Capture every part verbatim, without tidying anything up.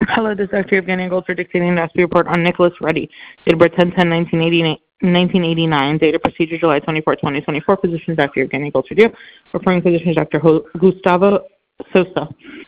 Hello, this is Doctor Evgeny Gold for dictating the report on Nicholas Reddy. Date of birth ten ten nineteen eighty-nine. Date of procedure July twenty-fourth, twenty twenty-four. Physician Doctor Evgeny Gold for you. Referring physician Doctor Gustavo Sosa.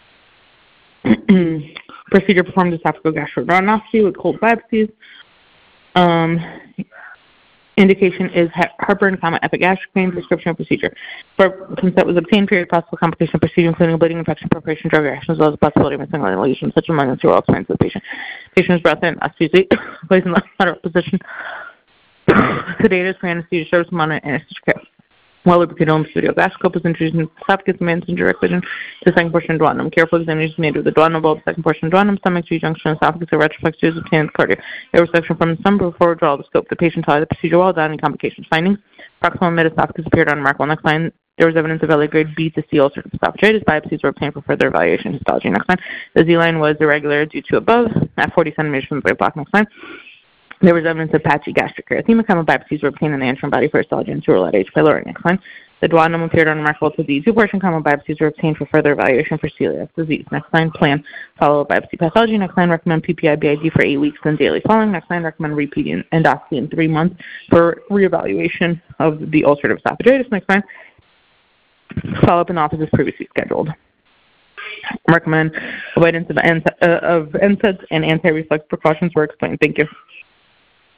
Procedure performed esophageal gastroenteroscopy with cold biopsies. Um, indication is heartburn, comma, epigastric pain. Prescription of procedure. For consent was obtained. Period. Possible complication of procedure, including bleeding, infection, perforation, drug reaction, as well as the possibility of missing lesions, such among the two experience of the patient. Patient's breath in anesthesia, placed in the lateral position. Sedated for anesthesia, service monitor, anesthesia care. While lubricated home studio gastroscope was introduced in esophagus and managed in direct vision to the second portion of duodenum. Careful examination made with the duodenum bulb, second portion of duodenum, stomach, G-junction, esophagus, or retroflex obtained cardia. There was section from the stomach before withdrawal of the scope. The patient tolerated the procedure well without any complications. Findings: proximal mid-esophagus appeared unremarkable. Next line, there was evidence of L A grade B to C ulcerative esophagitis. Biopsies were obtained for further evaluation. Histology. Next line, the Z line was irregular due to above at forty centimeters from the brain block. Next line. There was evidence of patchy gastric erythema. Common biopsies were obtained in the antrum body for histology and cerebral at H. pylori. Next line. The duodenum appeared unremarkable to the E two portion. Common biopsies were obtained for further evaluation for celiac disease. Next line, plan follow biopsy pathology. Next line, recommend P P I B I D for eight weeks and daily following. Next line, recommend repeat endoscopy in three months for reevaluation of the ulcerative esophagitis. Next line, follow up in the office as previously scheduled. Recommend avoidance of, N- uh, of N SAIDs and anti-reflex precautions were explained. Thank you.